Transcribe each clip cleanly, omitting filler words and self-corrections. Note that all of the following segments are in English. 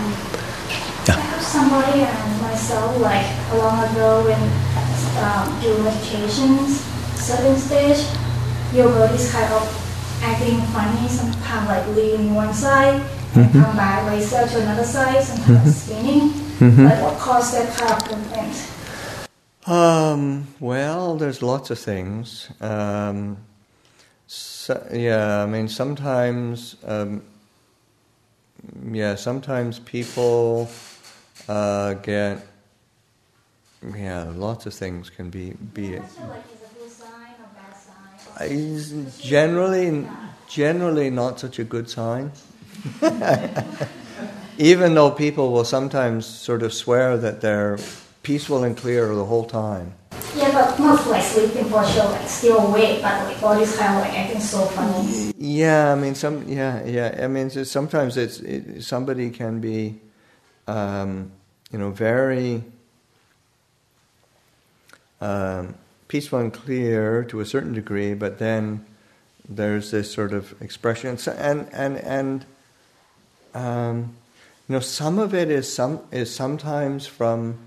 I have somebody and myself, like a long ago when doing meditations, certain stage, your body's kind of acting funny, sometimes like leaning one side, and come back later to another side, sometimes spinning. Like what caused that kind of movement? Well, there's lots of things. Sometimes, sometimes people get, lots of things can be. Like, is it a good sign or bad sign? Generally not such a good sign. Even though people will sometimes sort of swear that they're peaceful and clear the whole time. Yeah, but not like sleeping for sure, like still awake, but like body's kind of like acting so funny. Sometimes somebody can be, very peaceful and clear to a certain degree, but then there's this sort of expression, some of it is sometimes from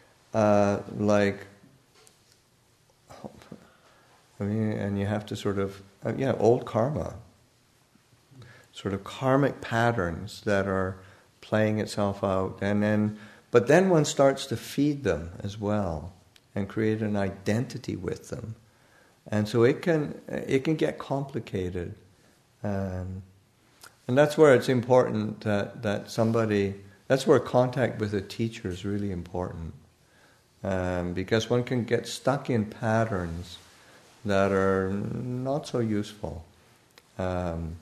and you have to sort of old karma, sort of karmic patterns that are playing itself out, but then one starts to feed them as well and create an identity with them, and so it can get complicated. And that's where it's important that somebody, that's where contact with a teacher is really important. Because one can get stuck in patterns that are not so useful. And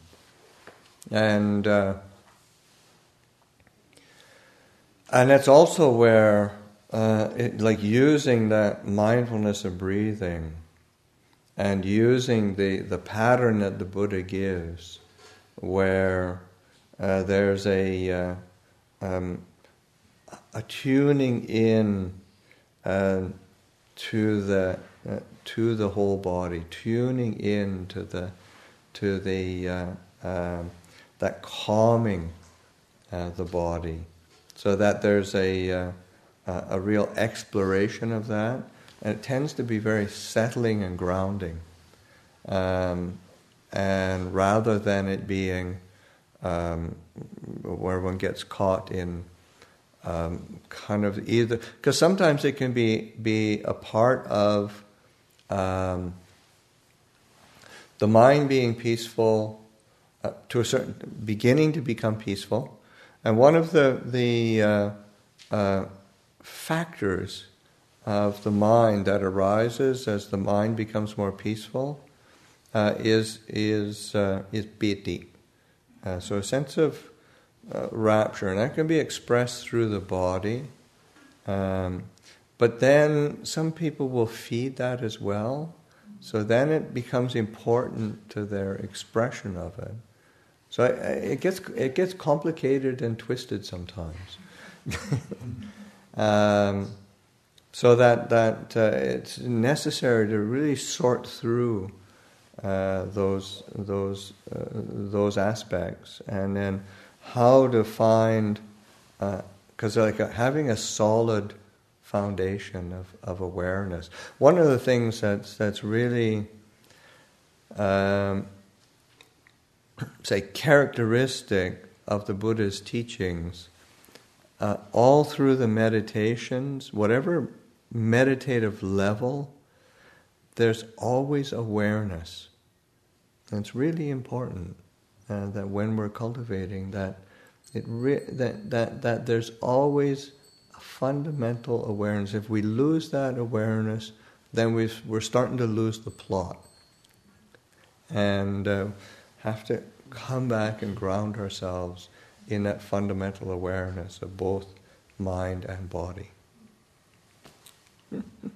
that's also where, using that mindfulness of breathing and using the pattern that the Buddha gives, where there's a tuning in to the whole body, tuning in to that calming the body, so that there's a real exploration of that, and it tends to be very settling and grounding. And rather than it being where one gets caught in kind of either, because sometimes it can be a part of the mind being peaceful to a certain beginning to become peaceful, and one of the factors of the mind that arises as the mind becomes more peaceful is piti. So a sense of rapture, and that can be expressed through the body. But then some people will feed that as well. So then it becomes important to their expression of it. So it gets complicated and twisted sometimes. So that it's necessary to really sort through those aspects, and then how to find, because having a solid foundation of awareness. One of the things that's really characteristic of the Buddha's teachings, all through the meditations, whatever meditative level, there's always awareness. And it's really important that when we're cultivating that, that there's always a fundamental awareness. If we lose that awareness, then we're starting to lose the plot, and have to come back and ground ourselves in that fundamental awareness of both mind and body.